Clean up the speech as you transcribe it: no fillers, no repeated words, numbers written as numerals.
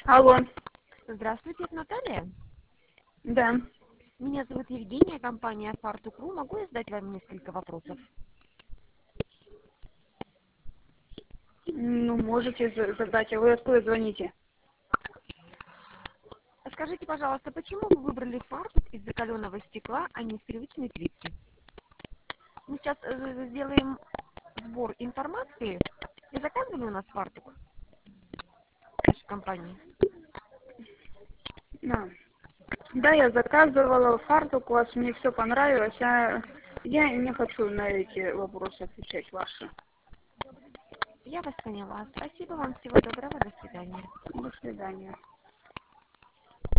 Алло, Здравствуйте, это Наталья. да. Меня зовут Евгения, компания Фартук.ру. Могу я задать вам несколько вопросов? Ну, можете задать, а вы откуда звоните? Скажите, пожалуйста, почему вы выбрали фартук из закаленного стекла, а не из привычной плитки? Мы сейчас сделаем сбор информации. Вы заказывали у нас фартук в нашей компании? Да. Да, я заказывала фартук у вас, мне все понравилось, а я не хочу на эти вопросы отвечать ваши. Я вас поняла. Спасибо вам. Всего доброго. До свидания. До свидания.